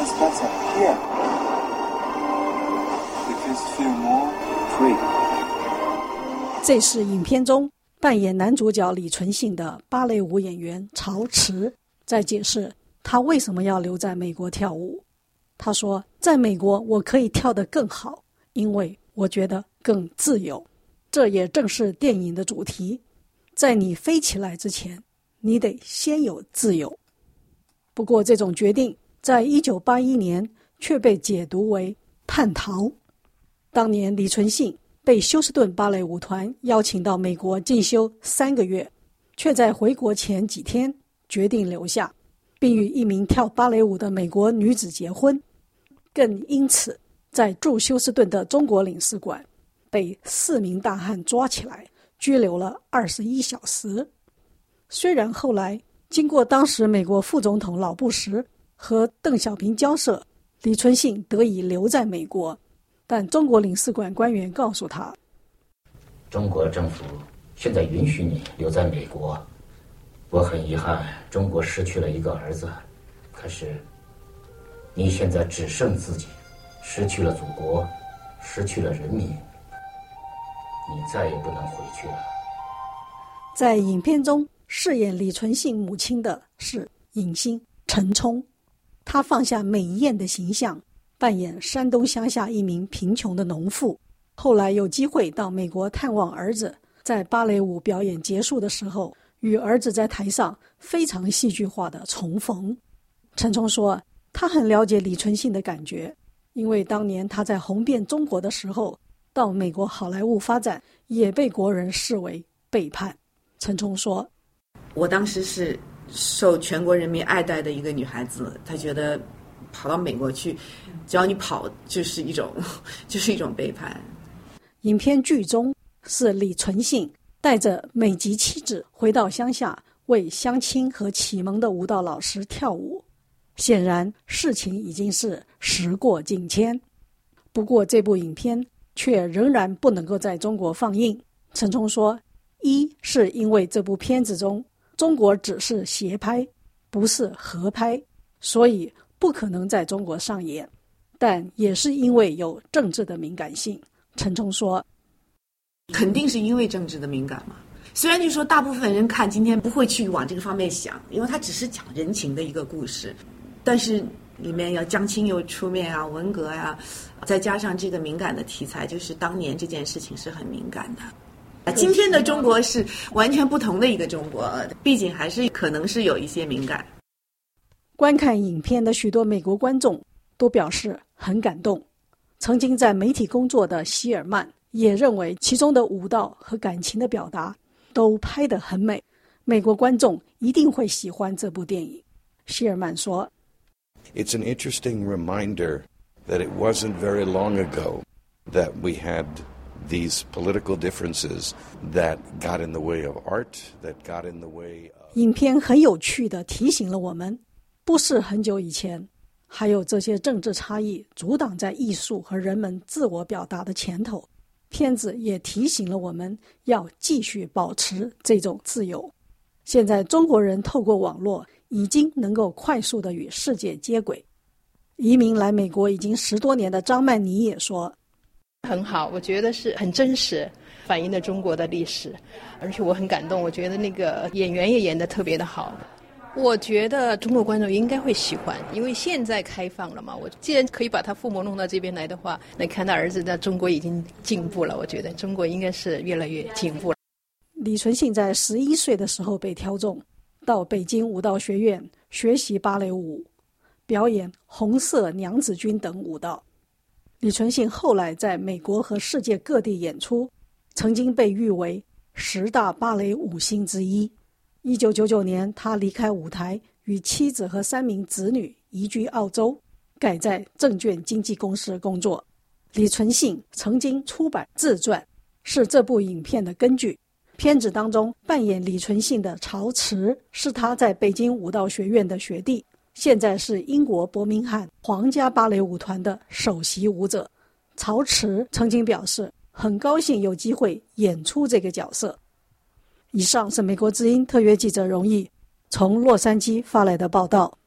It's better here. Because feel more free. 这是影片中扮演男主角李存信的芭蕾舞演员曹池在解释他为什么要留在美国跳舞。他说，在美国我可以跳得更好，因为我觉得更自由。这也正是电影的主题，在你飞起来之前，你得先有自由。不过这种决定在1981年却被解读为叛逃。当年李存信被休斯顿芭蕾舞团邀请到美国进修3个月，却在回国前几天决定留下，并与一名跳芭蕾舞的美国女子结婚，更因此在驻休斯顿的中国领事馆被4名大汉抓起来，拘留了21小时。虽然后来经过当时美国副总统老布什和邓小平交涉，李存信得以留在美国，但中国领事馆官员告诉他， 中国政府现在允许你留在美国，我很遗憾，中国失去了一个儿子，可是你现在只剩自己，失去了祖国，失去了人民，你再也不能回去了。 在影片中饰演李存信母亲的是影星陈冲，她放下美艳的形象，扮演山东乡下一名贫穷的农妇，后来有机会到美国探望儿子，在芭蕾舞表演结束的时候，与儿子在台上非常戏剧化的重逢。陈冲说，他很了解李存信的感觉，因为当年他在红遍中国的时候，到美国好莱坞发展，也被国人视为背叛。陈冲说， 我当时是受全国人民爱戴的一个女孩子，她觉得跑到美国去，只要你跑就是一种背叛。 影片剧中是李存信带着美籍妻子回到乡下，为乡亲和启蒙的舞蹈老师跳舞。显然事情已经是时过境迁，不过这部影片却仍然不能够在中国放映。陈冲说，一是因为这部片子中中国只是斜拍，不是合拍，所以不可能在中国上演，但也是因为有政治的敏感性。陈冲说， 肯定是因为政治的敏感嘛。虽然就说大部分人看今天不会去往这个方面想，因为它只是讲人情的一个故事，但是里面要江青又出面啊，文革啊，再加上这个敏感的题材，就是当年这件事情是很敏感的。今天的中国是完全不同的一个中国，毕竟还是可能是有一些敏感。 观看影片的许多美国观众都表示很感动。曾经在媒体工作的希尔曼也认为其中的舞蹈和感情的表达都拍得很美，美国观众一定会喜欢这部电影。希尔曼说， It's an interesting reminder that it wasn't very long ago that we had these political differences that got in the way of art, that got in the way of... 影片很有趣地提醒了我们，不是很久以前还有这些政治差异阻挡在艺术和人们自我表达的前头。片子也提醒了我们要继续保持这种自由。现在中国人透过网络已经能够快速地与世界接轨。移民来美国已经10多年的张曼妮也说， 很好，我觉得是很真实，反映了中国的历史，而且我很感动，我觉得那个演员也演得特别的好。我觉得中国观众应该会喜欢，因为现在开放了嘛，我既然可以把他父母弄到这边来的话，那看到儿子在中国已经进步了，我觉得中国应该是越来越进步了。 李存信在11岁的时候被挑中，到北京舞蹈学院学习芭蕾舞，表演红色娘子军等舞蹈。李存信后来在美国和世界各地演出，曾经被誉为10大芭蕾舞星之一。1999年，他离开舞台，与妻子和3名子女移居澳洲，改在证券经纪公司工作。李存信曾经出版自传，是这部影片的根据。片子当中扮演李存信的曹池是他在北京舞蹈学院的学弟，现在是英国伯明翰皇家芭蕾舞团的首席舞者。曹池曾经表示很高兴有机会演出这个角色。以上是美国之音特约记者荣毅从洛杉矶发来的报道。